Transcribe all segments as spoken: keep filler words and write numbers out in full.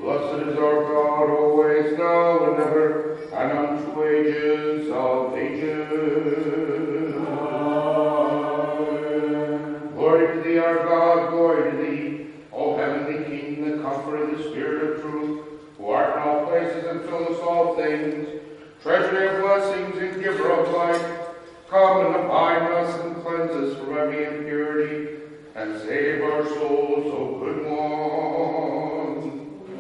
Blessed is our God, always, now, and ever, and unto ages of ages. Amen. Glory to thee, our God, glory to thee, O heavenly King, the comforter, the Spirit of truth, who art in all places and fillest all things, treasury of blessings and giver of life. Come and abide in us and cleanse us from every impurity, and save our souls, O good one.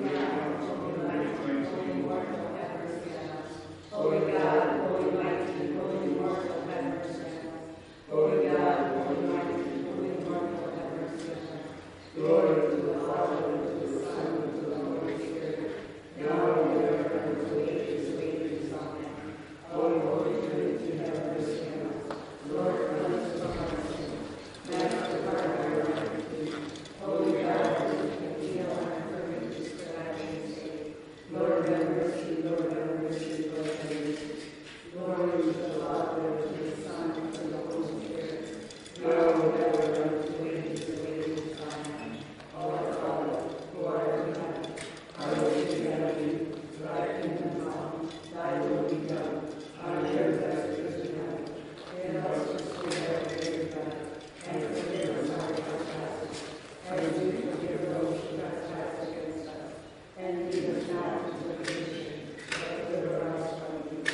Holy God, holy mighty, holy immortal, have mercy on us. Holy God, holy mighty, holy immortal, have mercy on us. Glory to the Father, and to the Son, and to the Holy Spirit, now and ever, and to ages of ages. Amen. Holy, Holy Trinity, have mercy on us. Lord, cleanse us from our sins. Master, pardon our iniquities. Holy God, who can heal our infirmities for thy name's sake. Lord, have mercy. Lord, have mercy. Lord, have mercy. Glory to the Father, and to the Son, and to the Holy Spirit, now and ever, and to ages of ages. Amen. Our Father, who art in heaven, hallowed be thy name. Thy kingdom come, thy will be done, on earth as it is in heaven. Give us this day our daily bread, and forgive us our trespasses, as we forgive those who trespass against us. And lead us not into temptation, but deliver us from evil.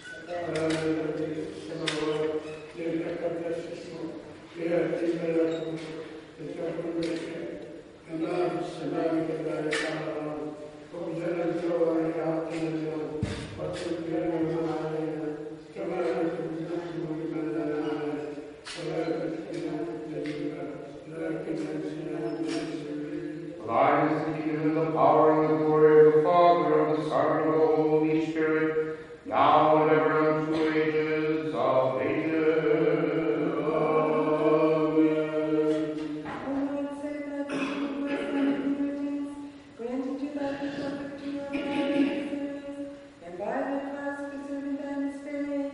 Thine is the kingdom and the power and the glory of the Father, and the Son, and of the Holy Spirit, now and ever, unto ages of ages. Amen. O Lord, save thy people from thy iniquities. Grant unto thy people victory over thy enemies, and by thy cross preserve thy mistake.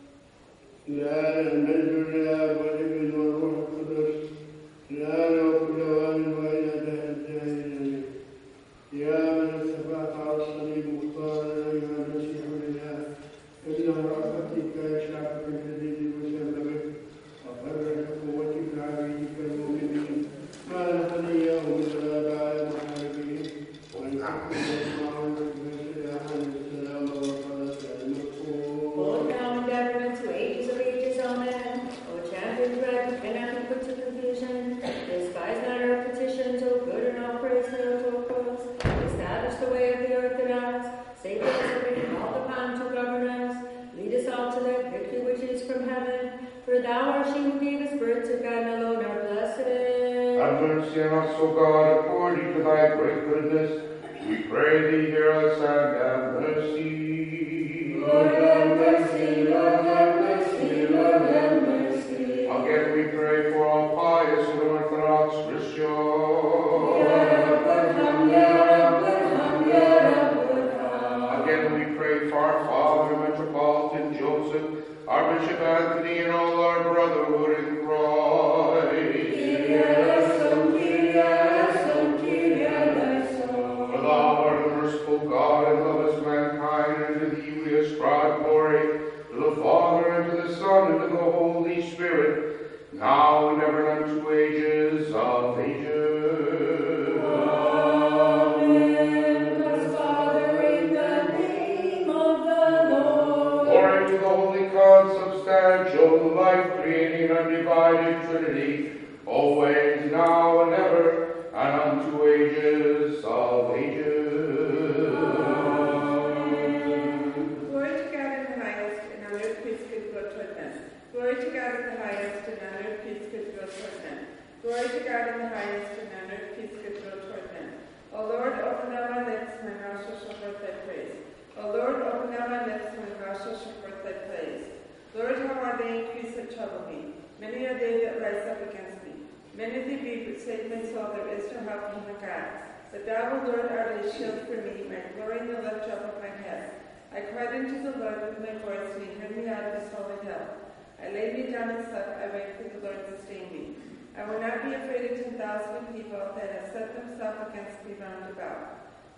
Lord, now and ever, and to ages of ages. Amen. O champion bread, who cannot be put to confusion, despise not our petitions, O good and all praise hail to our cause. Establish the way of the Orthodox, save us from being called upon to govern us. Lead us all to that victory which is from heaven. For thou art she who gavest birth to God, and alone are blessed. Have mercy on us, O God, according to thy great goodness. We pray thee, hear us, and have mercy. Lord, have mercy. Lord, have mercy. Lord, have mercy. Again we pray for all pious and Orthodox Christians. Again we pray for our Father, Metropolitan Joseph, our Bishop Anthony, and all our brotherhood in Christ. For thou art a merciful God, and lovest mankind, and to thee we ascribe glory, to the Father, and to the Son, and to the Holy Spirit, now and ever, and unto ages of ages. Amen. Bless Father, in the name of the Lord. Glory to the Holy Consubstantial, life-creating, undivided Trinity, always, now, and ever, and unto ages of ages. Glory to God in the highest, and on earth peace, goodwill toward men. Glory to God in the highest, and on earth peace, goodwill toward men. Glory to God in the highest, and on earth peace, goodwill toward men. O Lord, open thou my lips, my mouth shall show forth thy praise. O Lord, open thou my lips, my mouth shall show forth thy praise. Lord, how are they increased that trouble me? Many are they that rise up against me. Many they be, but save my soul, there is no help in my God. But thou, O Lord, art a shield for me, my glory and the lifter up of my head. I cried unto the Lord with my voice, and he heard me out of his holy hill. I laid me down and slept, I waited for the Lord to sustain me. I will not be afraid of ten thousand people that have set themselves against me round about.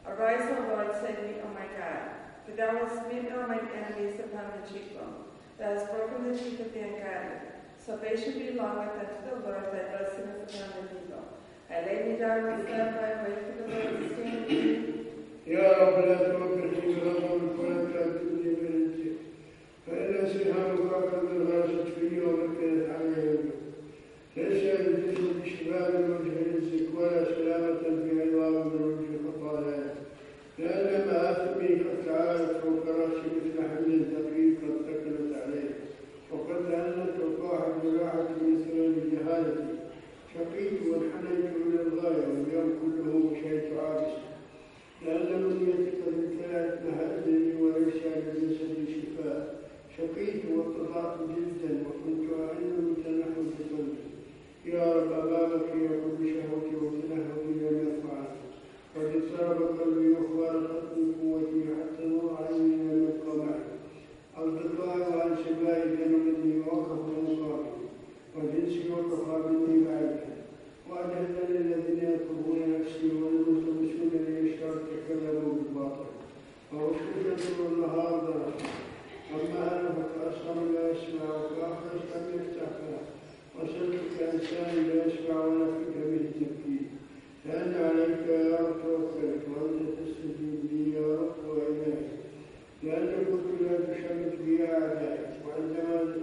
Arise, O Lord, save me, O my God. For thou hast smitten all mine enemies upon the cheekbone. Thou hast broken the teeth of the ungodly. Salvation belongeth unto the Lord, thy blessing is upon the people. I lay me down and slept, I wait for the Lord to stand me. يا رب لا توقفني بغضبك ولا تعذبني بنفسك فإن سهامك قد غاصت في ومكنت علي ليس الجسم بشباب وجه رزقك ولا سلامة في عظام من وجه خطاياك لأن مآثمي قد تعالت فوق رأسي مثل حمل ثقيل قد ثقلت عليه وقد لأنت وقاحت جراحتي مثل جهالتي شقيت وانحنيت إلى الغاية واليوم كله مشيت عابسا لأن منيتك بالثلاث مهزني وليس لجسدي شفاء شقيت واتضعت جدا وكنت أعين متنحو بصوتي يا رب أمامك يقول بشهوتي وتنهدي لم يفعل قد اضطرب قلبي وخارقت من قوتي حتى نور عيني لم يبقى معي أصدقائي وعن سبائي كانوا مني ووقفوا مصابي وجنسي وقف مني بعيدا وأجهزني الذين يطلبون نفسي والملتمسون ليشترك تكلموا بالباطل ووشكت طول النهار ضرب أما أنا فكأصغر لا يسمع وكأخرج لم يفتح فاه وصرت كإنسان لا يسمع ولا فكر به التفكير لأن عليك يا رب توكلت وأنت تستجيب لي يا رب وإلهي لأن كنت لا تشمت بي أعدائي وعندما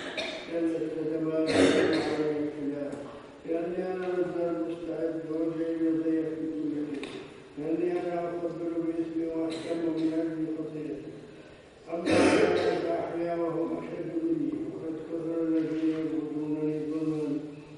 جلت تتمالك علي الخلاف لأني أنا مثل مستعد ووجهي لدي في كل شيء لأني أنا أقبل باسمي وأهتم من أجل خطيئتي أما أنا فأحيا وهم أشد مني وقد كثر الذين يبغضونني ظلما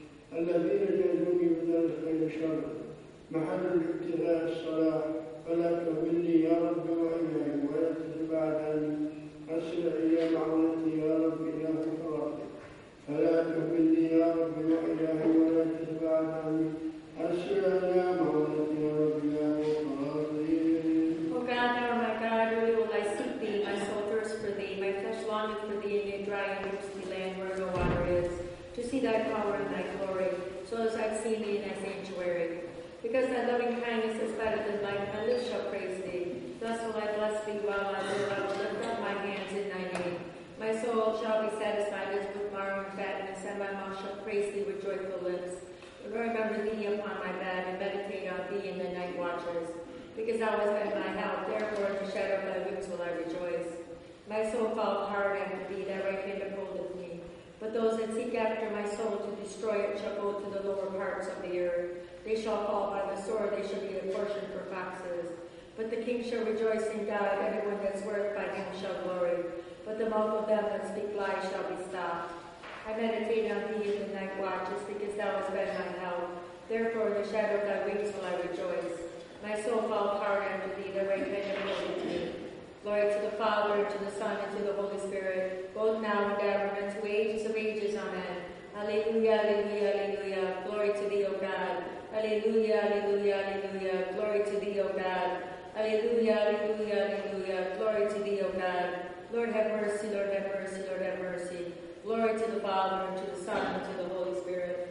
الذين جازوني بدل الخير شرا محل الابتغاء الصلاح فلا تهملني يا رب وإلهي ولا تتبعد عني أسرع إلى معونتي يا رب إله خلاصي فلا تهملني يا رب وإلهي ولا تتبعد عني أسرع إلى معونتي يا رب إله خلاصي. O God, thou art my God, early will I seek thee, my soul thirsts for thee, my flesh longeth for thee in a dry and thirsty land where no water is, to see thy power and thy glory, so as I've seen thee in thy sanctuary. Because thy loving kindness is better than life, my lips shall praise thee. Thus will I bless thee while I live, I will lift up my hands in thy name. My soul shall be satisfied as with marrow and fatness, and my mouth shall praise thee with joyful lips. I will remember thee upon my bed, and meditate on thee in the night watches. Because thou hast been my help, therefore in the shadow of thy wings will I rejoice. My soul falleth hard after thee, thy right hand upholdeth me. But those that seek after my soul to destroy it shall go to the lower parts of the earth. They shall fall by the sword, they shall be a portion for foxes. But the king shall rejoice in God, everyone that's worth by him shall glory. But the mouth of them that speak lies shall be stopped. I meditate on thee in the night watches, because thou hast been my help. Therefore in the shadow of thy wings will I rejoice. My soul falleth hard after thee, thy right hand upholdeth me. Glory to the Father, and to the Son, and to the Holy Spirit, both now and ever, and to ages of ages. Amen. Alleluia, alleluia, alleluia. Glory to thee, O God. Alleluia, alleluia, alleluia. Glory to thee, O God. Alleluia, alleluia, alleluia. Glory to thee, O God. Lord have mercy, Lord have mercy, Lord have mercy. Glory to the Father, and to the Son, and to the Holy Spirit.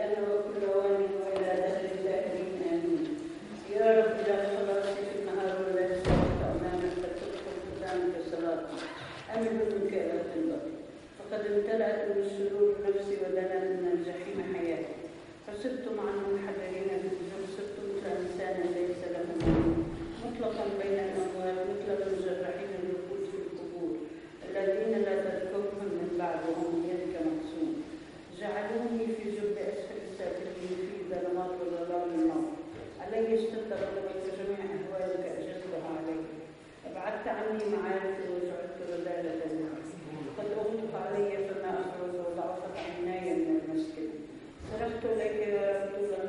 يا رب اجعل صلاتي في النهار والليل صلاه امامك فتدخل قدامك الصلاه امل منك الى تنبغي فقد امتلأت من السرور نفسي ودنا من الجحيم حياتي فصرتم عنه محررين بالذنب صرت مثل انسان ليس له مطلقا بين الاموات مثل المجرحين الركود في القبور الذين لا تذكرهم من بعد وهم بيدك مقسوم جعلوني في جب اسفل السافلين في ظلمات وظلام الموت علي اشتد غضبك وجميع اهوالك اجزتها علي ابعدت عني معارفي وجعلت رذاله الناس قد اغلق علي فما اخرج وضعفت عيناي من المسكن صرخت اليك يا رب طول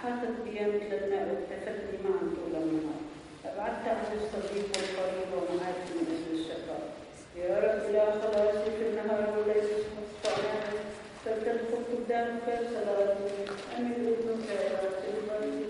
أحاطت بي مثل الماء واكتفتني معا طول النهار. أبعدت عن الصديق والقريب ومعارف من أجل الشقاء. يا رب لا خلاصي في النهار وليس مستطاعا فلتدخل قدامك صلاتي أمن أذنك يا رب.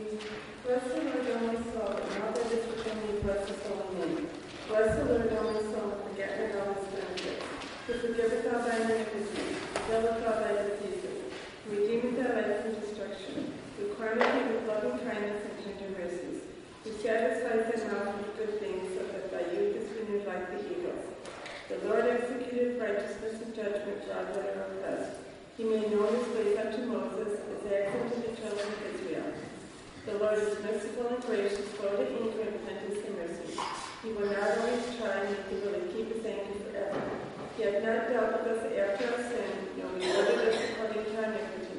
Bless the Lord, O my soul, and all that is within me, bless his holy name. Bless the Lord, O my soul, and forget not all his benefits, who forgiveth all thy iniquities, healeth all thy diseases, who redeemeth thy life from destruction, who crowneth thee with loving kindness and tender mercies, who satisfies thy mouth with good things, so that thy youth is renewed like the eagles. The Lord executed righteousness and judgment for all that are oppressed. He made known his ways unto Moses, his acts unto the children of Israel. The Lord is merciful and gracious, slow to anger, and plenteous in mercy. He will not always try, and he will keep his anger forever. He hath not dealt with us after our sin, nor rewarded us according to our iniquity.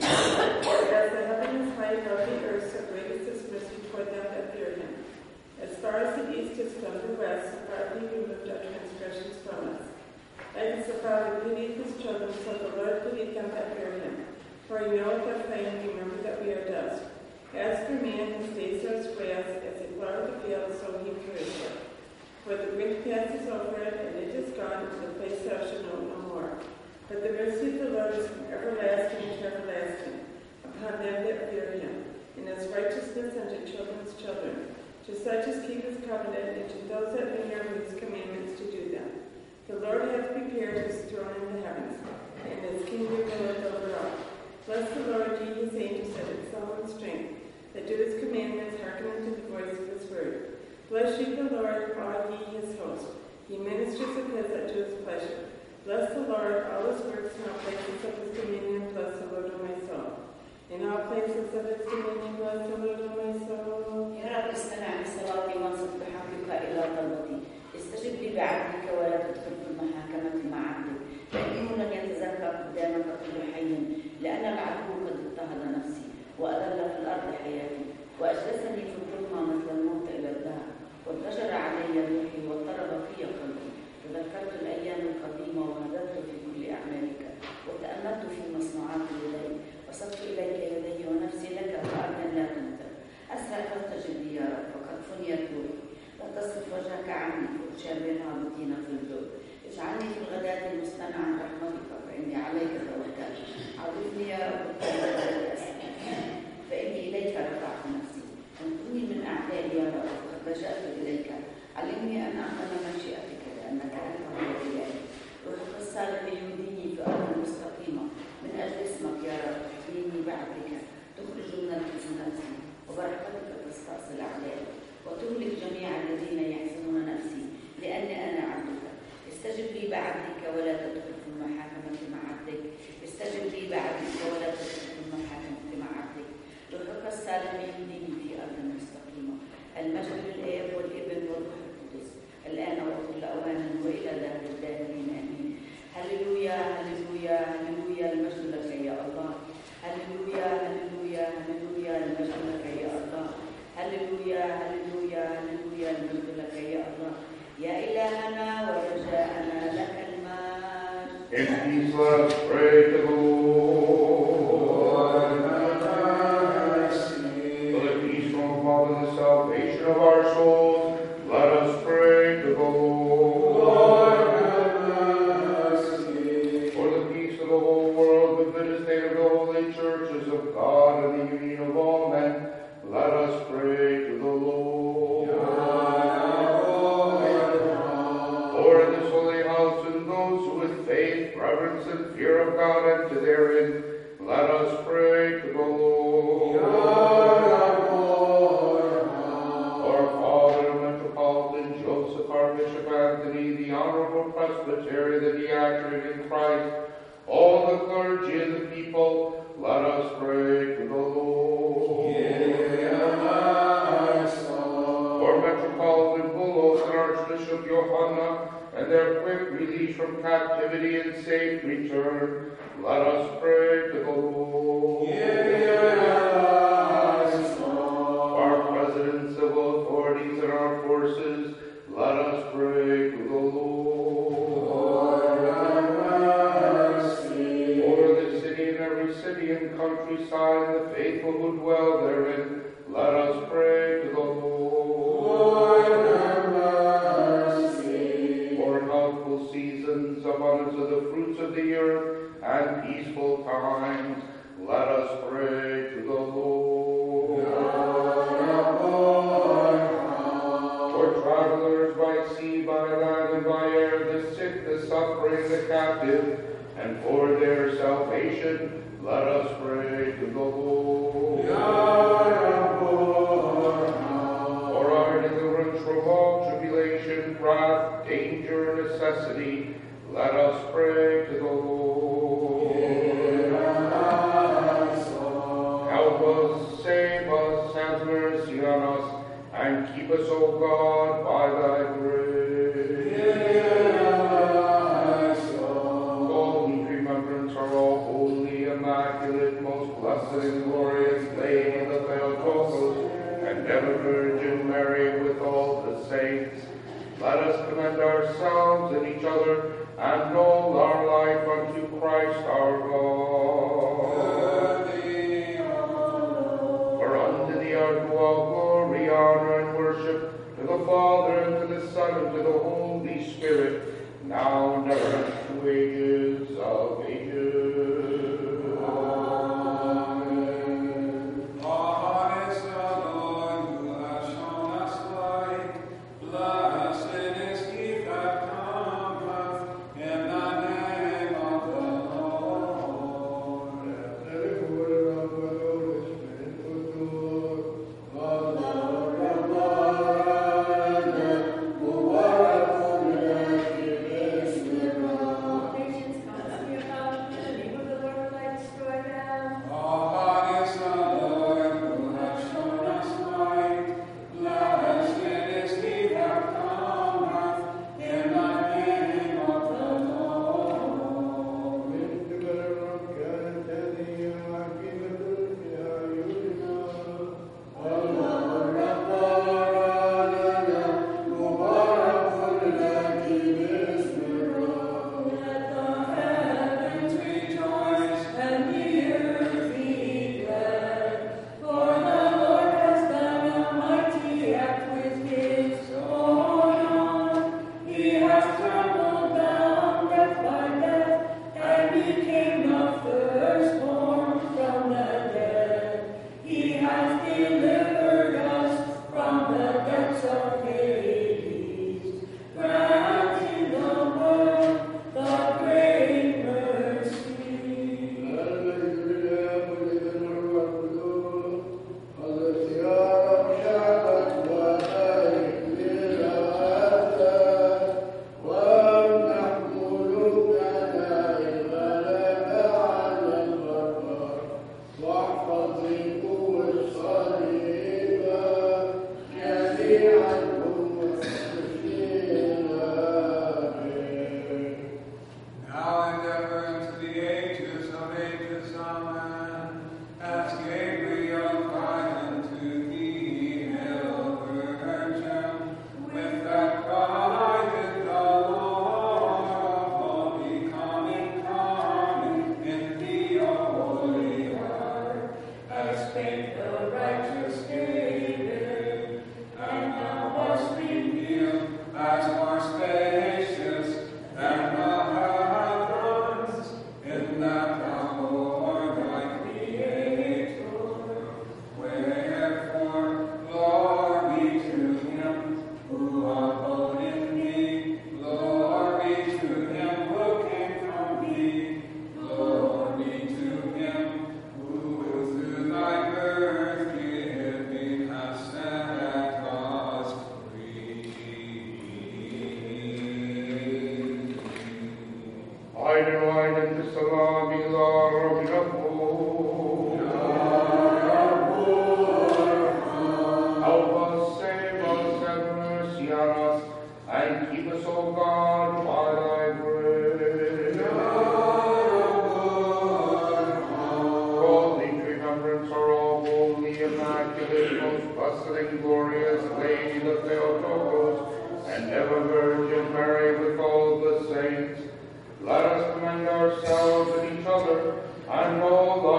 As the heaven is high above the earth, so great is his mercy toward them that fear him. As far as the east is from the west, so far he removed our transgressions from us. Like as the Father pitied his children, so the Lord pitied them that fear him. For he knoweth our frame, and remember that we are dust. As for man, his days are as grass, as a flower of the field, so he perisheth. For the wind passes over it, and it is gone, and the place thou shalt know no more. But the mercy of the Lord is from everlasting to everlasting, upon them that fear him, and his righteousness unto children's children, to such as keep his covenant, and to those that remember his commandments to do them. The Lord hath prepared his throne in the heavens, and his kingdom ruleth over all. Bless the Lord, ye his angels that excel in strength, that do his commandments, hearken unto the voice of his word. Bless ye the Lord, all ye his host, ye ministers of his that do his pleasure. Bless the Lord, all his works, in all places of his dominion, bless the Lord, O my soul. In all places of his dominion, bless the Lord, O my soul. يا رب استمع لصلاتي وانصت بحقك إلى طلبتي. استجب لي بعدلك ولا تدخل في المحاكمة مع عبدك، فإنه لن يتذكر قدامك كل حي، لأن العدو قد اضطهد نفسي وأذل في الأرض حياتي، وأجلسني في الظلمة مثل الموت إلى الدهر، وانفجر علي روحي واضطرب في قلبي. تذكرت الأيام القديمة وهددت في كل أعمالك، وتأملت في مصنوعات يدي، وصدت إليك يدي ونفسي لك كأرض لا تمتد. أسرع فاستجب لي يا رب، فقد فنيت روحي. لا تصرف وجهك عني فأشابه الهابطين في الجود. اجعلني في الغداة مستمعا عن رحمتك، فإني عليك توكلت. عرفني يا رب فإني إليك رفعت نفسي. انقذني من أعدائي يا رب، فقد لجأت إليك. علمني أن أعمل مشيئتك، لأنك أنت هو إلهي. روحك الصالح يهديني في أرض مستقيمة من أجل اسمك يا رب. احميني بعدك، تخرج من الحزن نفسي، وبرحمتك تستأصل أعدائي، وتهلك جميع الذين يحزنون نفسي، لأني أنا عبدك. استجب لي بعدك ولا تدخل في المحاكمة مع عبدك. استجب لي بعدك ولا تدخل في المحاكمة مع عبدك. روحك الصالح يهديني في أرض مستقيمة. المجد للآب والابن والروح القدس، الآن وكل أوان وإلى دهر الداهرين آمين. هللويا هللويا هللويا، المجد لك يا الله. هللويا هللويا هللويا، المجد لك يا الله. هللويا هللويا هللويا، المجد لك يا الله. يا إلهنا ورجاءنا لك المجد. In peace let us pray to the Lord. For the peace from above and the salvation of our souls, let us pray to the Lord. For the peace of the whole world, the good estate of the holy churches of God, and the union of all men, let us pray to the Lord. For in this holy house and those who with faith, reverence, and fear of God enter therein, let us pray to the Lord. Our Father, Metropolitan Joseph, our Bishop Anthony, the Honorable Presbytery, the diaconate in Christ, all the clergy and the people, let us pray to the Lord. For Metropolitan Bulos and Archbishop Johanna, and their quick release from captivity and safe return, let us pray to the Lord. Our President, civil authorities, and our forces, let us pray to the Lord. For the city and every every city and countryside, and the faithful who dwell therein, let us pray to the Lord. Lord, have mercy. For healthful seasons, abundance of the fruits of the earth, and peaceful times, let us pray to the Lord. For travelers by sea, by land, and by air, the sick, the suffering, the captive, and for their salvation, let us pray to the Lord. For our deliverance from all tribulation, wrath, danger, and necessity, let us pray to the Lord. Help us, save us, have mercy on us, and keep us, O God, by thy grace. All whose remembrance are all holy, immaculate, most blessed and glorious Lady of the Theotokos, and ever Virgin Mary with all the saints, let us commend ourselves and each other and all our life unto Christ our God. For unto thee are due all glory, honor, and worship, to the Father, and to the Son, and to the Holy Spirit, now and ever, and to ages of ages. Amen. God is the Lord who has shown us light. Blessed is he that cometh in the name of the Lord. God is the Lord who has shown us light. Blessed is he that cometh in the name of the Lord. Let the heavens rejoice and the earth be glad. For the Lord has done a mighty act with his own arm. He has trampled down death by death, and became the firstborn from the dead. He has delivered us from the depths of Hades, granting the world the great mercy. Now and ever into the ages of ages, amen. As Gabriel cried unto thee, Hail, Virgin, with that cry did the Lord of glory coming, coming in thee, O holy heart, as spake the righteous David, and thou wast revealed as more spacious than the heavens, in that thou bore thy Creator. Wherefore, glory to him who abode in thee, glory to him who came from thee, glory to him who through thy birth giving has set us free. Aynen o aynen bisalami la rabinahu. Help us, save us, have mercy on us, and keep us, O God, by thy grace. All these remembrance are all holy, immaculate, most blessed and glorious Lady of Theotokos, and ever Virgin Mary with all the saints. Let us commend ourselves and each other and all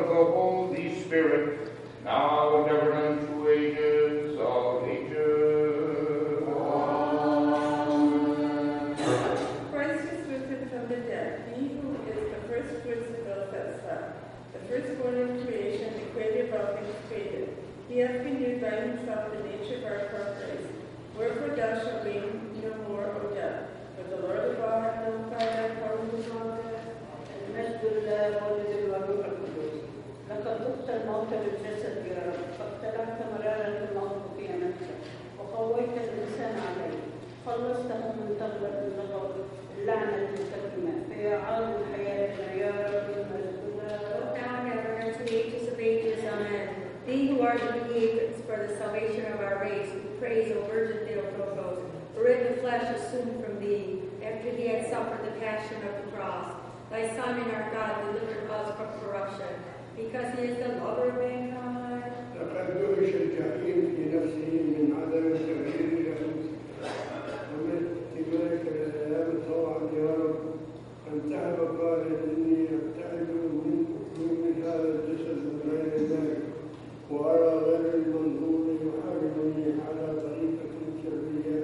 the Holy Spirit, now and ever unto ages of ages. Amen. Christ is risen from the dead, he who is the first fruits of those that slept, the firstborn in creation, the creator of all things created. He hath renewed by himself the nature of our first race. Wherefore thou shalt reign no more, O death. For the Lord of all hath nullified thy power to all death. المجد لله والابن والروح القدس. لقد ذقت الموت بالجسد يا رب، فاقتلعت مرارة الموت في نفسك، وقويت الإنسان عليه، خلصته من تغلب اللغو اللعنة المستقيمة، فيا عالم حياتنا يا رب المجد لله. Now and ever unto the ages of ages, amen. Thee who art the mediators for the salvation of our race, we praise, O Virgin Theotokos, for in the flesh assumed from thee, after he had suffered the passion of the cross. Thy Son and our God delivered us from corruption, because he is the lover of mankind. لقد دهش الجحيم في نفسه من عدم التغيير لأنفسه ومن اتباعك للآلام طوعا يا رب أن تعب قائلا إني أبتعد من من هذا الجسد غير ذلك وأرى غير المنظور يحاربني على طريقة شرعية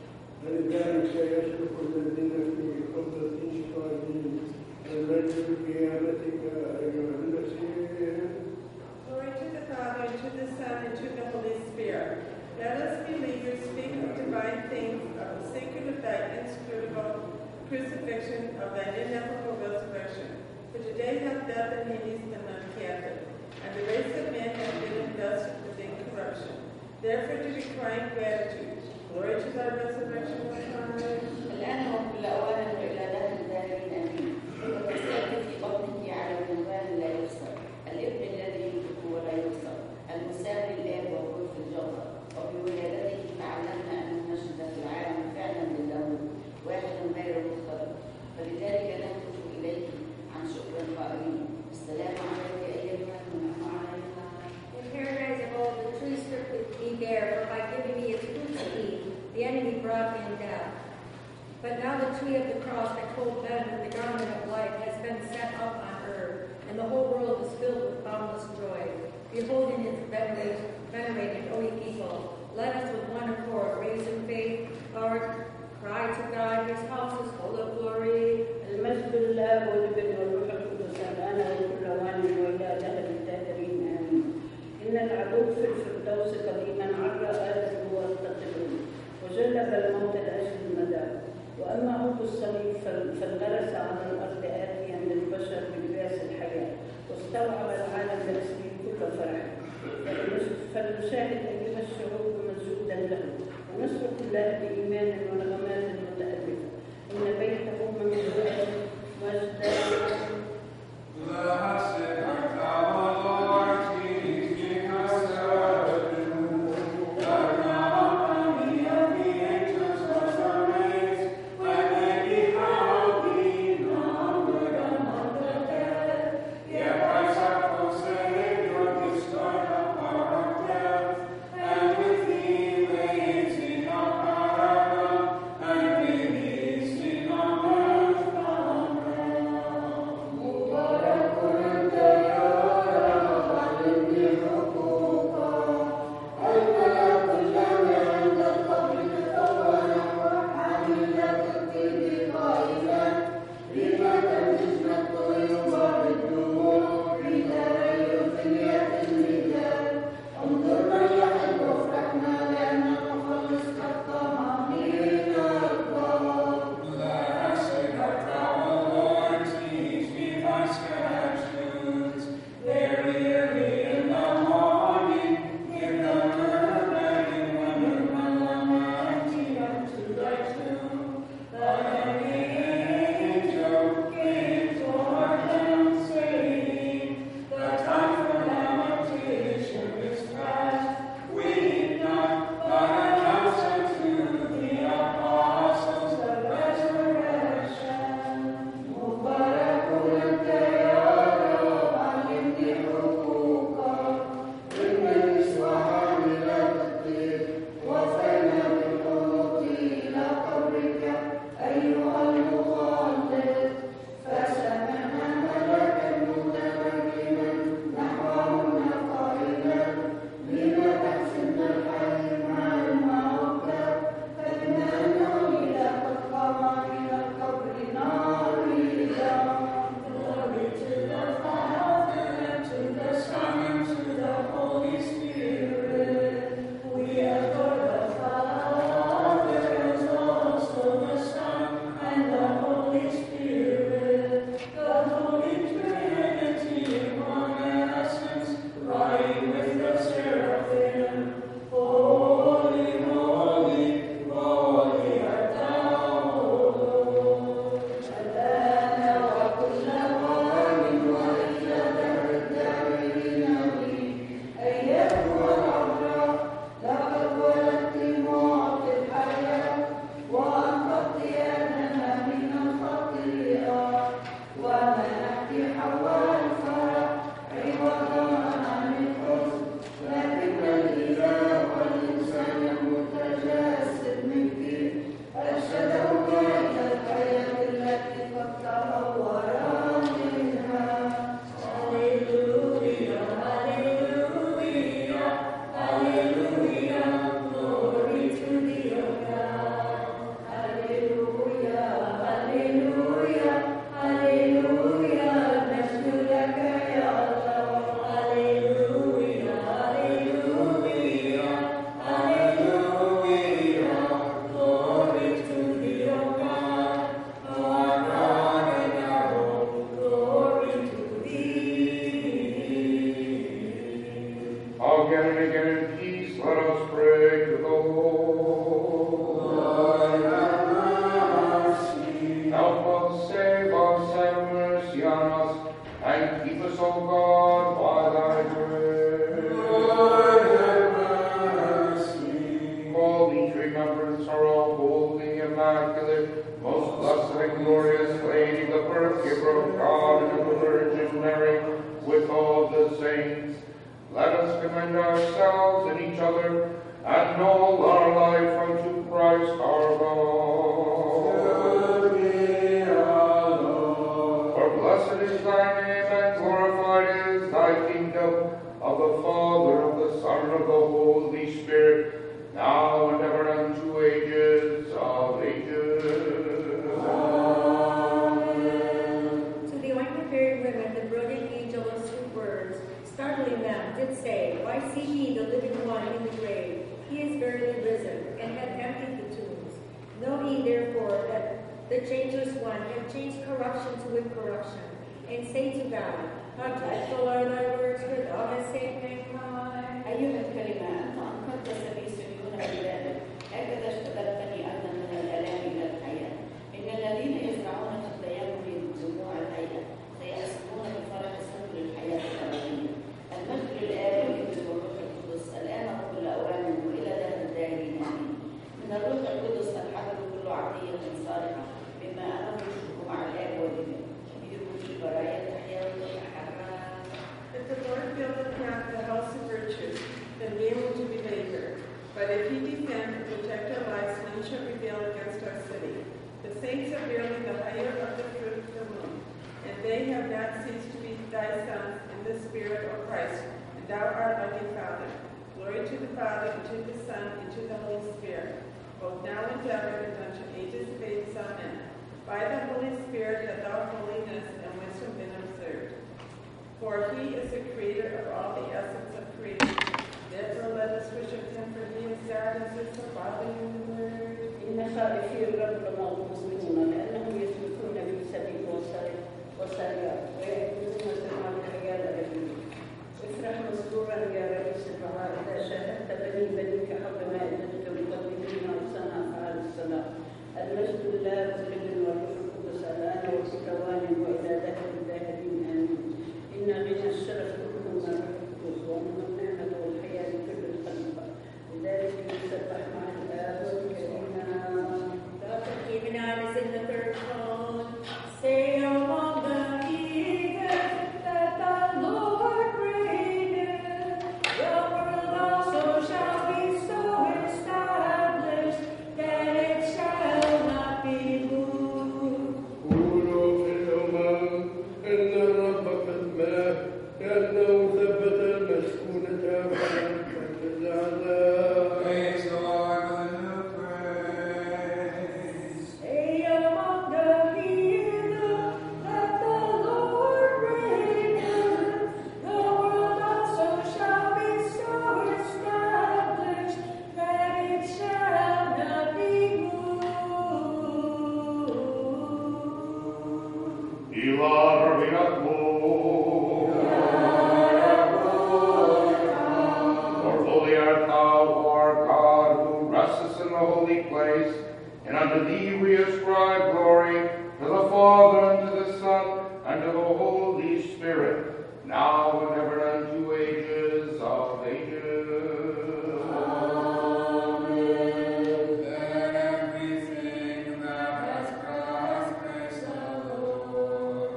فلذلك يسلك الذين في قبضة شقائهم المجد بقيامتك أيها المسيح. Glory to the Father, and to the Son, and to the Holy Spirit. Let us believers speak of divine things, of the secret of thy inscrutable crucifixion, of thy ineffable resurrection. For today hath death and Hades been uncaptive, and the race of men hath been invested with incorruption. Therefore do we cry in gratitude. Glory to thy resurrection, O Father. الآن وكل أوان وإلى دهر الدارين آمين. وتساكن في بطنك على العنوان لا يفسر، الابن الذي يملك ولا يفسر، المساوي الآب وهو في الجوهر، وبولادته تعلمنا أن نشهد في العالم فعلا لله واحد غير مختلف، فلذلك نهتف إليك عن شكر قائلين السلام عليك أيها المنعم علينا. In paradise of old, the tree stripped me bare, for by giving me its fruit to eat, the enemy brought me in death. But now the tree of the cross that told men that the garment of life has been set up on earth, and the whole world is filled with boundless joy. Beholding its venerated, venerated, O ye people, let us with one accord raise in faith our cry to God, his house is full of glory. المجد لله والابن والروح القدس الآن وكل أوان وإلى دهر الداهرين آمين. إن العدو في الفردوس قديما عرى آدم والتقدم وجلب الموت لأجل المدى. وأما عود الصليب فانغرس على الأرض آتيا للبشر بلباس الحياة واستوعب العالم برسمه كل فرح. فلنشاهد أيها الشعوب مجودا له ونصرخ الله بإيمان ونغمات متألفة إن بيته مملوءا مجدا. Amen. Now again and again in peace, let us pray to the Lord. Lord, have mercy. Help us, save us, have mercy on us, and keep us, O God, by thy grace. Lord, have mercy. Call these remembrance our all holy, immaculate, most blessed and glorious Lady, the birth giver of God and of the Virgin Mary, with all the saints. Let us commend ourselves and each other and all our life unto Christ our God. For blessed is thy name, and glorified is thy kingdom, of the Father, of the Son, and of the Holy Spirit, now and ever unto ages of ages. To the ointment-bearing women, the brilliant angel of sweet words, startling them, did say, Why seek ye the living one in the grave? He is verily risen, and hath emptied the tombs. Know ye therefore that the changeless one hath changed corruption to incorruption, and say to God, How dreadful are thy words, for thou hast saved mankind. أيها الكلمة أنت أنقذت سبي سبيون بلادك هكذا اشتغلتني أيضا من الآلام إلى الحياة. إن الذين يزرعون خطاياهم بدموع الحياة سيحسبون بفرح سبل الحياة الأبدية. المجد للآب والابن والروح القدس الآن وكل أوان وإلى دهر الداهرين آمين. من الروح القدس الحجر كل عطية صالحة بما أنه يشرك مع الآب والابن يدرك في البرايا تحيا وتتحرك. If the Lord buildeth not the house of virtue, then we will to be labor. But if he defend and protect our lives, none shall prevail against our city. The saints are barely the higher of the fruit of the womb, and they have not ceased to be thy sons in the Spirit of Christ, and thou art like a Father. Glory to the Father, and to the Son, and to the Holy Spirit, both now and ever, and unto ages of ages. Amen. By the Holy Spirit hath all holiness and wisdom been observed. For he is the creator of all the essence of creation. Therefore let us worship him, for he is God and is the Father and the Word. إن خائفي الرب مظلومون لأنهم يسلكون في سبيل وسائر ويأخذون سماع الحياة الأبدية. افرح مسرورا يا رئيس الرعاة إذا شاهدت بني بنيك حول مائدتك مقدمين أحسن أفعال الصلاة. المجد لله والابن والروح القدس الآن وفي كوان وإلى دهر الداهرين آمين. إن غنى الشرف كله من الروح القدس ومن النعمة والحياة لكل الخلق. لذلك يسبح مع الآب والكلمة. Even on is in the third tone. Say among the heathen that the Lord reigneth. The world also shall be so established that it shall not be moved. قولوا في الأمم إن الرب قد مات كأنه ثبت المسكونة فلم تنفذ العذاب. Praise the Lord, let him praise. Say among the heathen that the Lord reigneth. The world also shall be so established that it shall not be moved. Ilah Rabbeinu. For holy art thou, O our God, who restest in the holy place, and unto thee we ascribe glory, to the Father, and to the Son, and to the Holy Spirit, now and ever unto ages of ages. Let everything that has breath praise the Lord.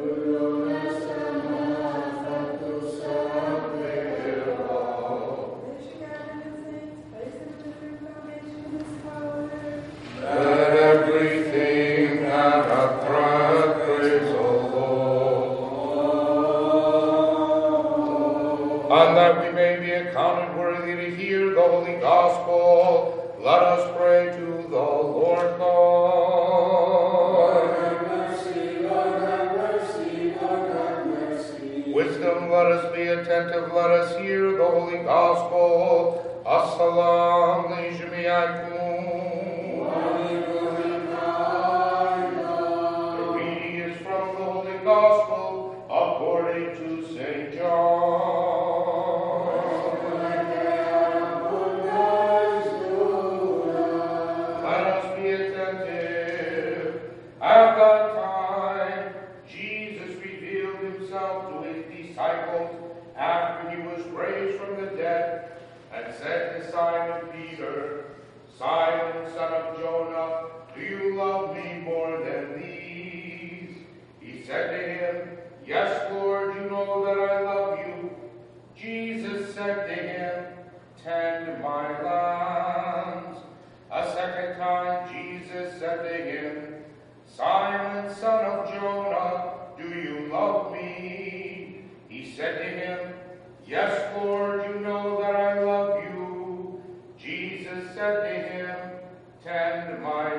Let everything that hath breath praise the Lord. And that we may be accounted worthy to hear the holy gospel, let us pray to the Lord God. Wisdom, let us be attentive, let us hear the holy gospel. Assalamu alaikum. The reading is from the Holy Gospel according to Saint John. Jesus said to him, "Tend my lambs." A second time Jesus said to him, "Simon, son of Jonah, do you love me?" He said to him, "Yes, Lord, you know that I love you." Jesus said to him, "Tend my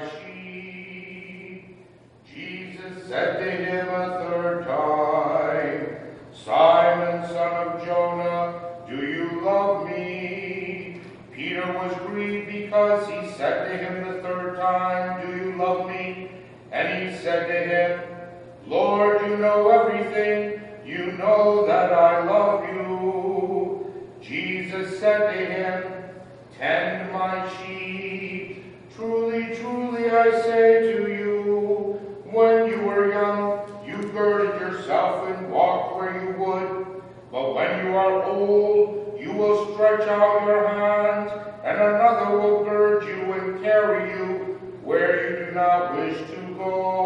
sheep." Jesus said to him a third time, "Simon, son of Jonah, do you love me?" Peter was grieved because he said to him the third time, "Do you love me?" And he said to him, "Lord, you know everything. You know that I love you." Jesus said to him, "Tend my sheep. Truly, truly, I say to you, when you were young, you girded yourself and walked where you would. But when you are old, you will stretch out your hands, and another will gird you and carry you where you do not wish to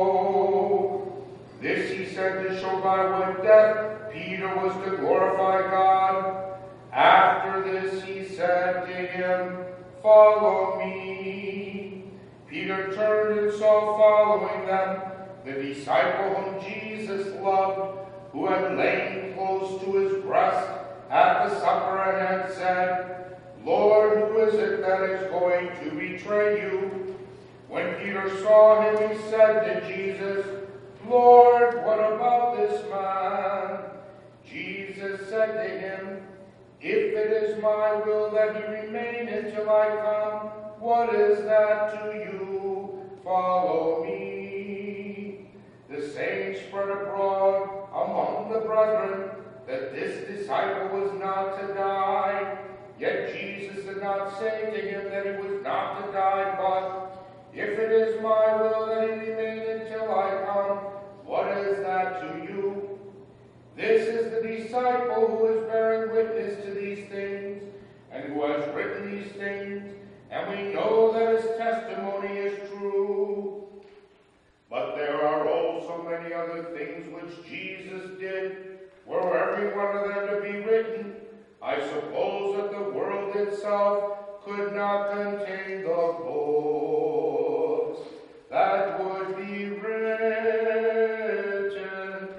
go." This he said to show by what death Peter was to glorify God. After this he said to him, "Follow me." Peter turned and saw following them the disciple whom Jesus loved, who had lain close to his breast at the supper and had said, "Lord, who is it that is going to betray you?" When Peter saw him, he said to Jesus, "Lord, what about this man?" Jesus said to him, "If it is my will that he remain until I come, what is that to you? Follow me." The saying spread abroad among the brethren that this disciple was not to die. Yet Jesus did not say to him that he was not to die, but, "If it is my will that he remain until I come, what is that to you?" This is the disciple who is bearing witness to these things, and who has written these things, and we know that his testimony is true. But there are also many other things which Jesus did, were every one of them to be written, I suppose that the world itself could not contain the books that would be written.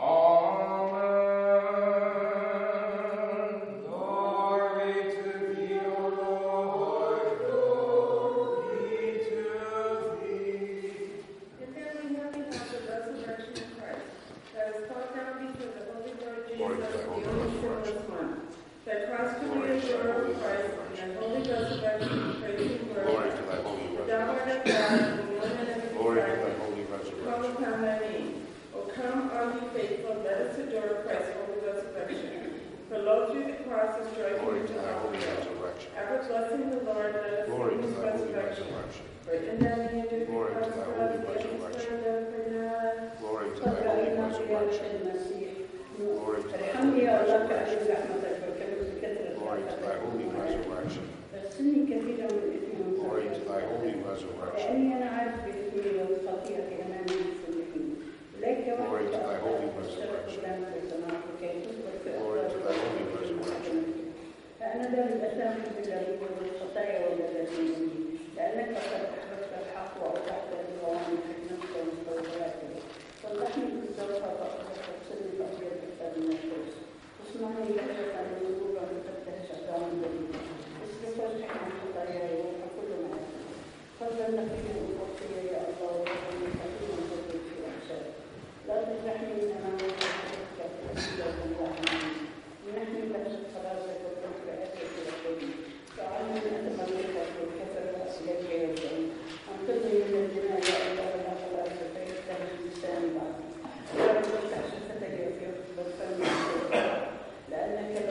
Amen. Glory to thee, O Lord, glory to thee. If there be nothing of the resurrection of Christ, that is taught down before the Holy Lord Glory to Jesus, thy the holy only resurrection. sinless one, that Christ to Glory be to the thy Lord holy of Christ, resurrection. and holy resurrection, praising word, Glory to thy holy thou art of resurrection. God, and the one and every Glory to thy disciple, holy come resurrection. upon thy name. O come, all ye faithful, let us adore Christ's holy resurrection. For lo, through the cross is joy Glory given to to thy all holy men. resurrection. Ever blessing the Lord, let us Glory sing to his thy holy resurrection. resurrection. For in that he entered the Glory to cross thy for holy us, yet he resurrection. spared them for us. Glory to thy فقرأ holy لنا قيامة resurrection. المسيح Glory to thy ارحمني holy يا الله resurrection. كأجل رحمتك وكمل كثرة Glory to thy holy resurrection. ارسلني كثيرا من الإثم Glory to thy holy والخطيئة resurrection. لأني أنا عارف بإثمي والخطيئة أمام المسلمين إليك Glory to thy holy وحدك resurrection. قدامك السماء وكي تثبت في Glory to thy holy أقوالك resurrection. فأنا ذا الأثام بالذين والخطايا والذين لأنك قد أحببت الحق وأوضحت الظلام حكمتك ومستوجباتك صلحني بالزوجة فأخذت تفصلني فأبيض أكثر من الفرس اسمعني لأجلك أن النور مفتح شهدان جديد اسلك وجهك عن خطاياي وفق كل ما أفعل فضلا نقيا وفقي يا الله وفقني حكيما فضل في أحشائي لا تجرحني من أمام وجهك فأسيا بالله نحن لك خلاصك وكنت بأسك لكي فعلنا أن أتمنيك بالكفر وأسلك يرجعون أنقذني من الجناء يا الله ولا خلاص فيفتح لساني بعد لا تفتح شفتك يا فيك بالفم لأنك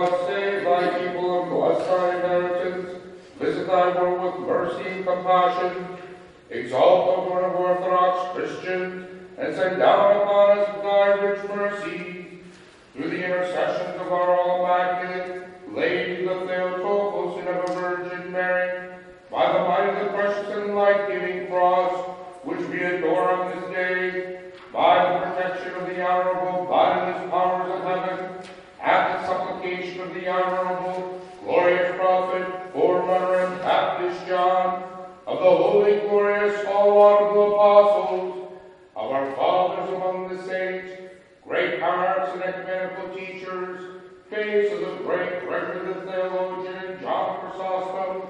God, save thy people and bless thy inheritance. Visit thy world with mercy and compassion. Exalt the word of Orthodox Christians, and send down upon us thy rich mercy. Through the intercessions of our all immaculate Lady, the Theotokos, and of a Virgin Mary, by the might of the precious and life-giving cross, which we adore on this day, by the protection of the honorable bodiless powers of heaven, at the supplication of the honorable, glorious prophet, forerunner, and Baptist John, of the holy, glorious, all honorable apostles, of our fathers among the saints, great hearts and ecumenical teachers, face of the great Gregory the theologian, John Chrysostom,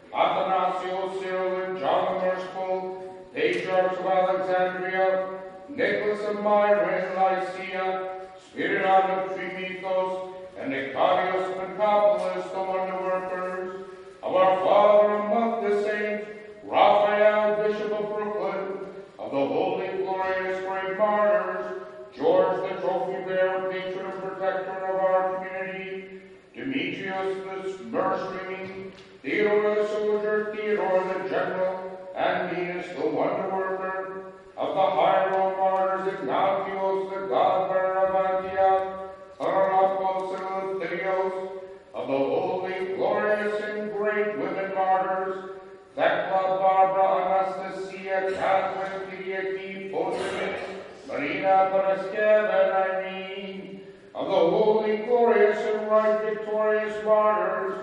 Athanasius, Cyril, and John the Merciful, patriarchs of Alexandria, Nicholas of Myra and Lycia, Spiridon of Trimethos, and Nectarius of Nicopolis, the wonder workers, of our Father among the saints, Raphael, Bishop of Brooklyn, of the holy, glorious, great martyrs, George the trophy bearer, patron and protector of our community, Demetrius the mercenary, Theodore the soldier, Theodore the general, and Venus the wonder worker, of the high Rome martyrs, Ignatius the God-bearer of Antioch, Arachos and Eleutherios, of the holy, glorious, and great women martyrs, Thecla, Barbara, Anastasia, Catherine, Kyriaki, Photimus, Marina, Paraskeva, and Irene, of the holy, glorious, and right victorious martyrs,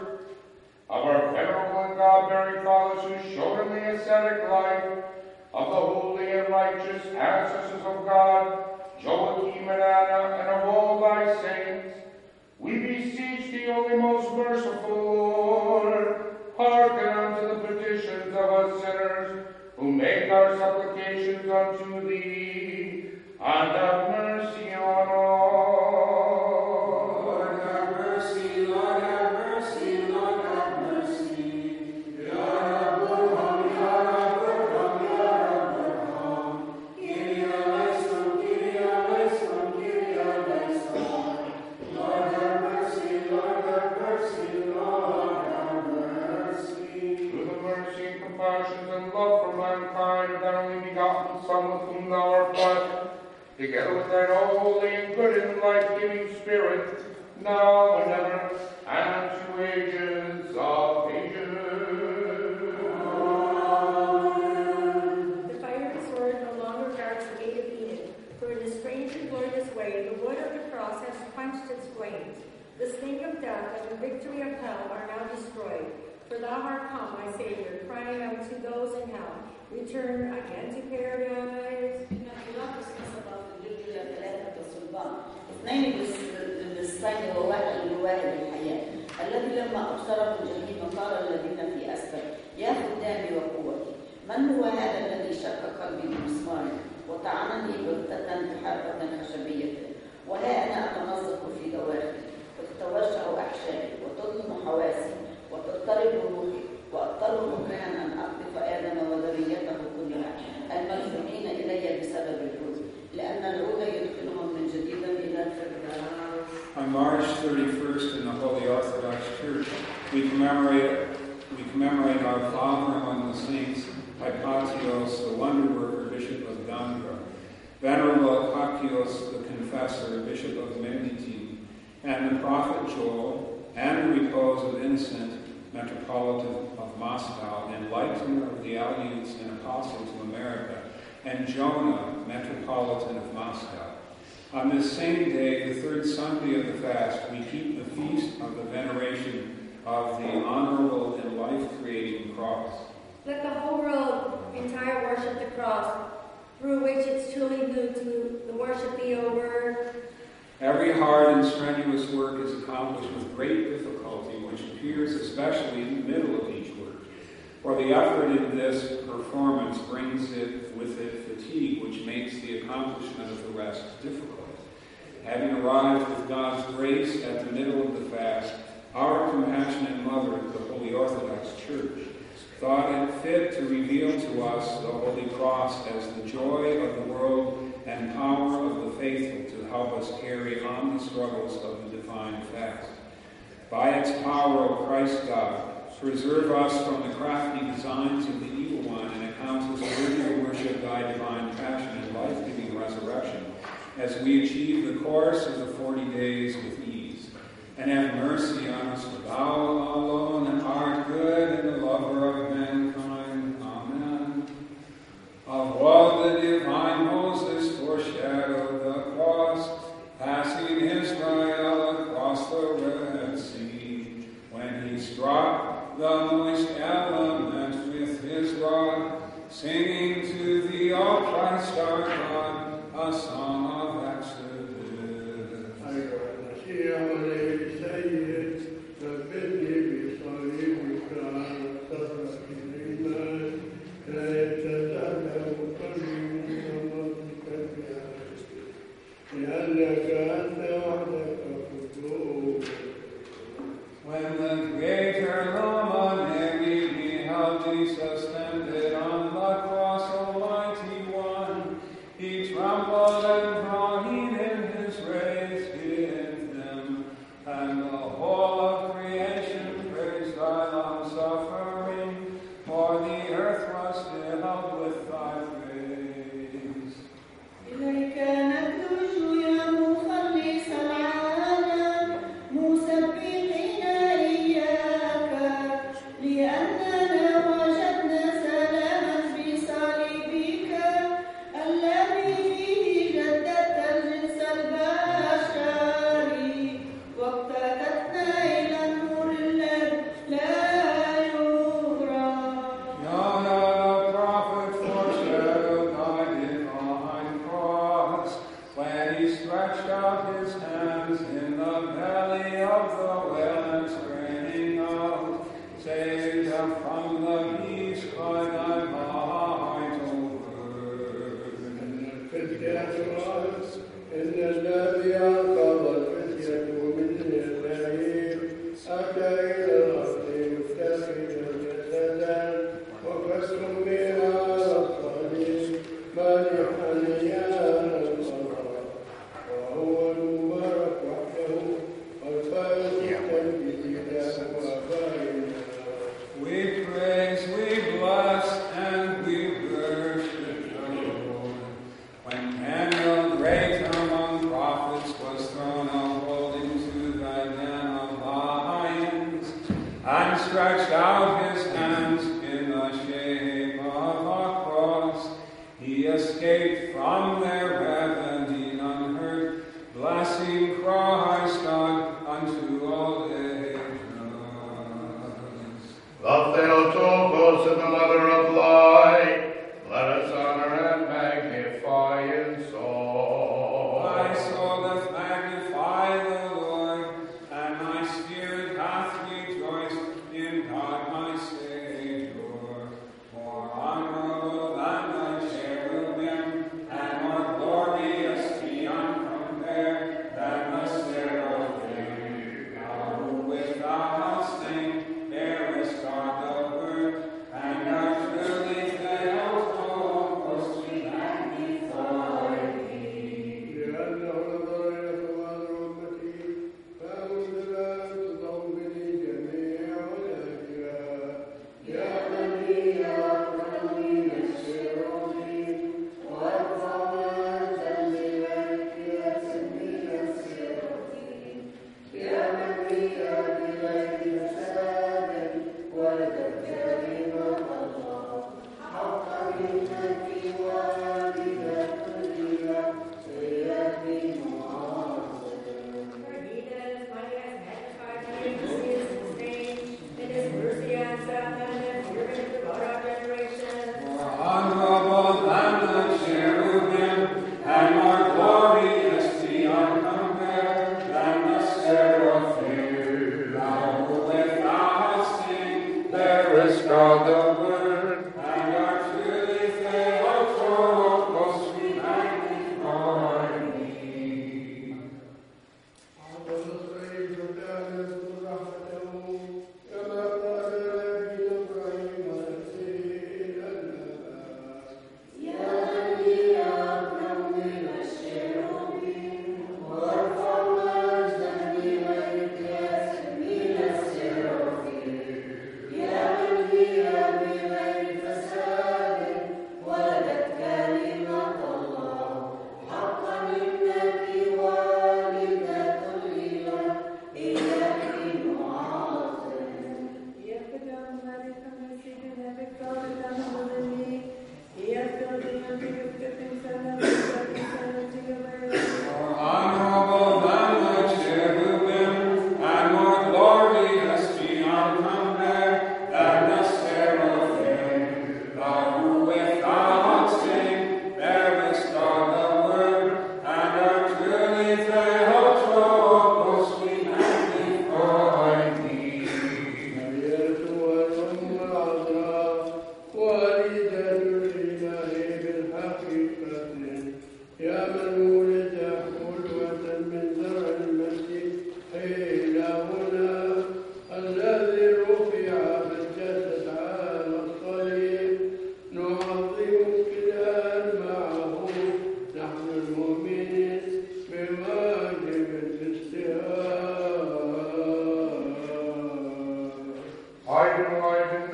of our venerable and God-bearing fathers who showed in the ascetic life, of the holy and righteous ancestors of God, Joachim and Anna, and of all thy saints, we beseech thee, only most merciful Lord, hearken unto the petitions of us sinners, who make our supplications unto thee, and have mercy on all. Lord have mercy, Lord have mercy, Lord have mercy. Yaraburham, Yaraburham, Yaraburham. Kyrie eleison, Kyrie eleison, Kyrie eleison. Lord have mercy, Lord have mercy, Lord have mercy. Through the mercy and compassion and love for mankind, thy only begotten Son, with whom thou art blessed, together with thine holy and good and life-giving Spirit, now and ever, and to ages of ages. The fire of the sword no longer guards the gate of Eden, for in a strange and glorious way the wood of the cross has quenched its flames. The sting of death and the victory of hell are now destroyed. For thou art come, my Savior, crying out to those in hell, return again to paradise. اثنين بالصيد وواحد لواحد الحياة الذي لما أبصره الجحيم قال الذين في أسفل يا خدامي وقوتي من هو هذا الذي شق قلبي بمسمار وطعنني بغتة بحربة خشبية ولا أنا أتمزق في دواخلي تتوجع أحشائي وتظلم حواسي وتضطرب روحي وأضطر مكرها أن أقذف آدم وذريته كلها الملفونين إلي بسبب الحزن لأن العود يدخلهم من جديدا إلى الفردوس. On March thirty-first in the Holy Orthodox Church, we commemorate we commemorate our Father among the saints, Hypatios, the wonder worker, Bishop of Gandra, Venerable Achakios, the confessor, Bishop of Menditi, and the prophet Joel, and the repose of Innocent, Metropolitan of Moscow, enlightener of the Aleuts and apostle to America, and Jonah, Metropolitan of Moscow. On this same day, the third Sunday of the fast, we keep the feast of the veneration of the honorable and life-creating cross. Let the whole world entire worship the cross, through which it's truly due to the worship thee, O Word. Every hard and strenuous work is accomplished with great difficulty, which appears especially in the middle of each work. For the effort in this performance brings it with it fatigue, which makes the accomplishment of the rest difficult. Having arrived with God's grace at the middle of the fast, our compassionate Mother, the Holy Orthodox Church, thought it fit to reveal to us the Holy Cross as the joy of the world and power of the faithful to help us carry on the struggles of the divine fast. its power, O Christ God, preserve us from the crafty designs of the evil one, and account us worthy to worship thy divine passion and life-giving resurrection, as we achieve the course of the forty days with ease. And have mercy on us, for thou alone art good and the lover of mankind. Amen. Of what the divine Moses foreshadowed the cross, passing Israel across the Red Sea, when he struck the moist element with his rod, singing to thee, O Christ our God, a song of Exodus. When the greater luminary beheld Jesus standing on the cross, Almighty One, he trembled and groaning in his rays hid him, and the whole of creation praised thy long suffering, for the earth was filled with thy praise. إليك نبتج يا مخلص العالم مسبحين إياك لأننا وجدنا سلاما في صليبك الذي فيه جددت الجنس البشري واقتدتنا إلى النور الذي لا يرى. John the prophet foreshadowed thy divine cross, when he stretched out his hands in the belly of the whale and straining out, saved them from the beast by thy vital word. إن الذي أنقذ الفتية من الجحيم أتى إلى الأرض مفتخرا جسدا وكسر بها الصليب مانحا إيانا القضاء، وهو المبارك وحده والفائز بالتنفيذ وفائنا. We praise, we bless, and we worship the Lord. When Daniel, great among prophets, was thrown up holding to the den of lions, and stretched out his hands in the shape of a cross, he escaped from their ravening unhurt, blessing Christ God unto all ages. The Theotokos and the Mother of Light, let us honor and magnify in song. My soul doth magnify the Lord, and my spirit hath rejoiced in God my Saviour. For honorable than the cherubim, and more glorious beyond compare than the seraphim. Thou who without stain bearest God the Word, and art truly Theotokos, we magnify thee. لأنه نظر إلى ثواب أمتي فأنزل تضمني جميع الأجيال. يا بني أكرمي السروري وارفع تنزلك يسمي السروري. يا بني إليك سادا وتكرم الله حقا منك والدة كلها سيدي معاصر. For he that is mighty has magnified him, mercy is sustained, and his mercy has found him, and fear him throughout our generations. For honorable than the cherubim, and more glorious beyond compare than the seraphim. Thou who without stain bearest God the Word, and art truly Theotokos, we magnify thee. يا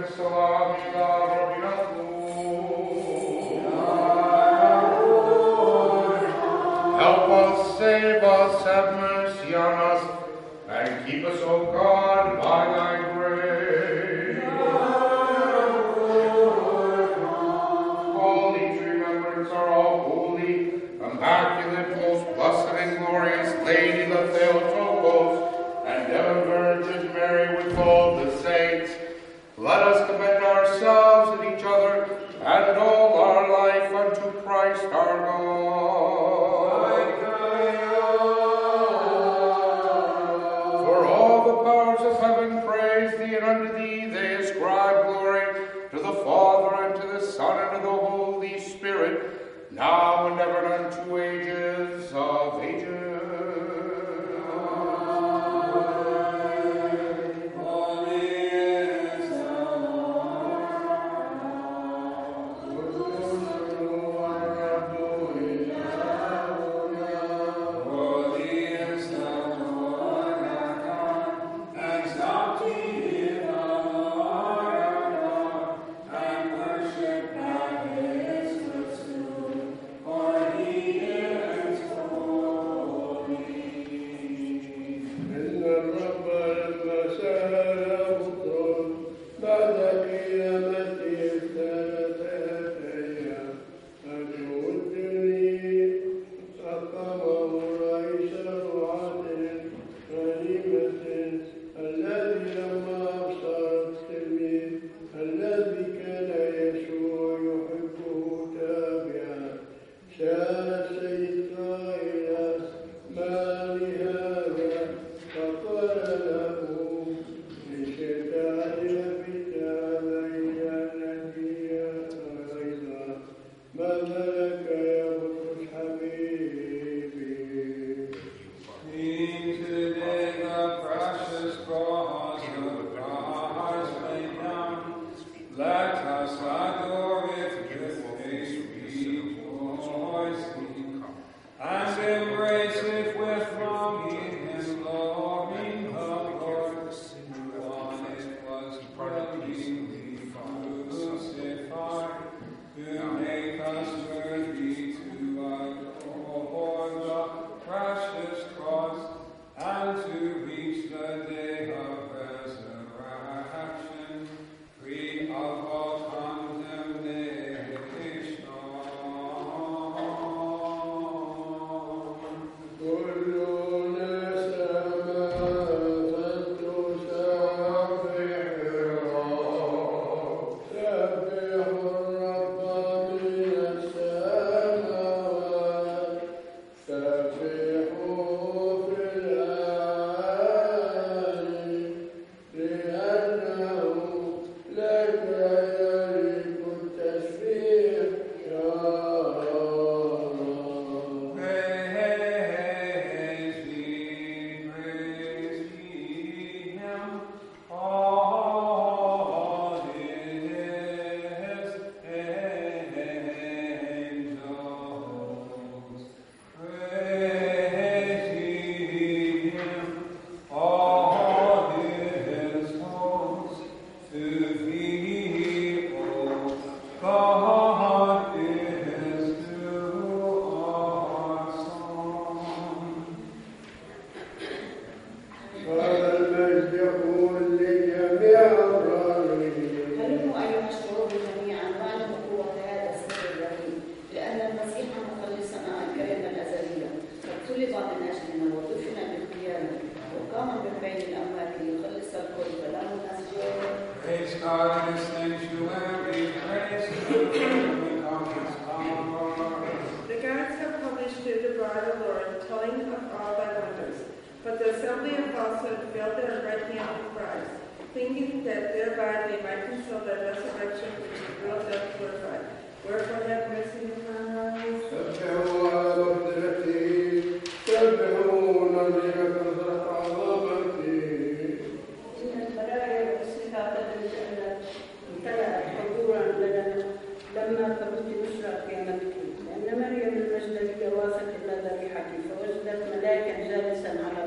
بالسلام إلى ربنا Help us, save us, have mercy on us, and keep us, O God, by thy grace. All these remembrance are all holy, immaculate, most blessed and glorious Lady, the Theotokos, and ever Virgin Mary with all the saints. Let us commend ourselves and each other and all our life unto Christ our God. For all the powers of heaven praise thee, and unto thee they ascribe glory, to the Father, and to the Son, and to the Holy Spirit, now and ever, and unto ages of ages.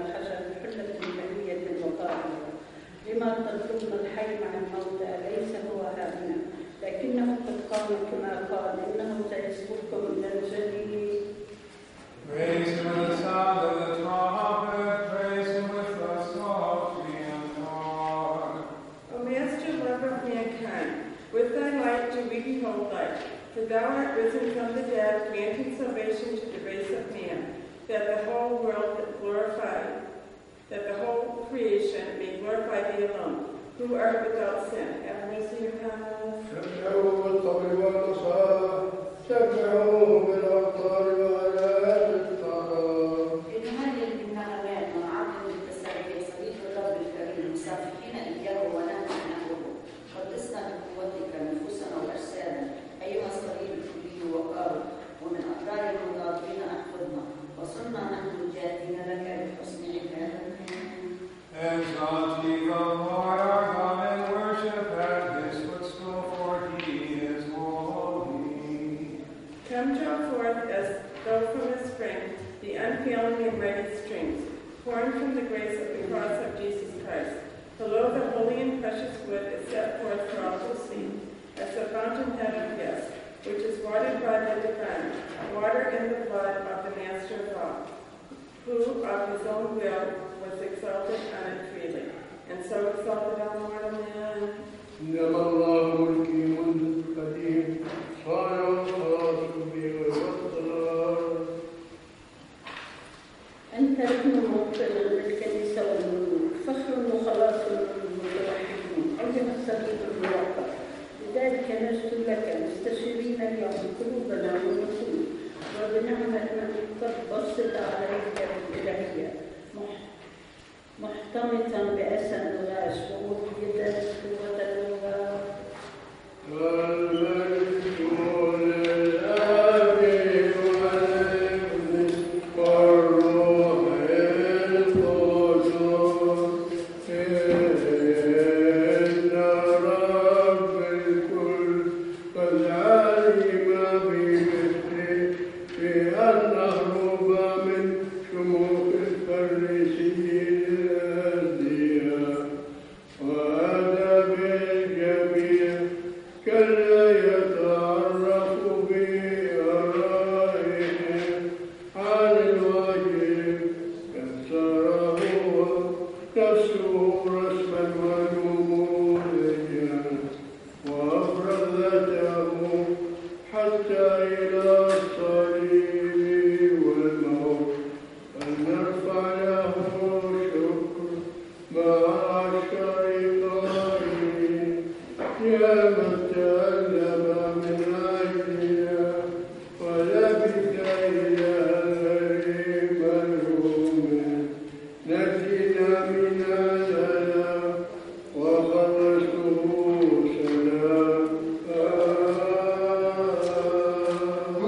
لما تظلم الحي مع الموتى ليس هو قام كما قال إنه سيسبقكم إلى الجليل. Praise him with the sound of the trumpet, praise him with the psaltery and harp. O Master, lover of mankind, with thy light do we behold light. For thou art risen from the dead, granting salvation to the race of man, that the whole world glorify, that the whole creation may glorify thee alone, who art without sin. Have mercy upon us. سبحوا بالطبل والنصارى سبحوا بالأبطال وآلات الطراب. إن هذه النغمات ونعظم بالتسابيح صليب الرب الكريم مسافحين إياه ونحن نحبه قدسنا بقوتك نفوسنا وأجسادنا أيها الصليب الكبير وقارب ومن أقدار المناظرين أحفظنا وصرنا نحن جاهدين لك بحسن عبادتنا. Exalt ye the Lord our God and worship at his footstool, for he is holy. Come draw forth as though from a spring the unfailing and mighty streams, pouring from the grace of the cross of Jesus Christ. Below the holy and precious wood is set forth for all to see, as the fountainhead of yes, which is watered by the divine, water in the blood of the Master of all, who of his own will was exalted on it freely, and so exalted on mortal man. إنما الله ملكي منذ القديم صار وخلاص بي والطهار. أنت ابن مغفر للكنيسة والملوك، فخر وخلاص للمتوحدين، أيها الصليب الموقر. لذلك نشكو لك مستشيرين اليوم قلوبنا ونفوسنا، وبنعمة من قد بسط عليك بالإلهية، محتمطا بأسى الغاش ومبيدا قوة الوغى. الملك للآب والابن والروح القدس إن رب الكل قد علم بمثله بأن نهرب من شموخ الفريسيين الأزياء وأدب الجميع كلا يتعرف بآرائهم عن الواجب كسره نفسه رسما ونموذجا وأفرزته حتى إلى الصليب والموت فلنرفع له شكر مع الشرقاء يا متى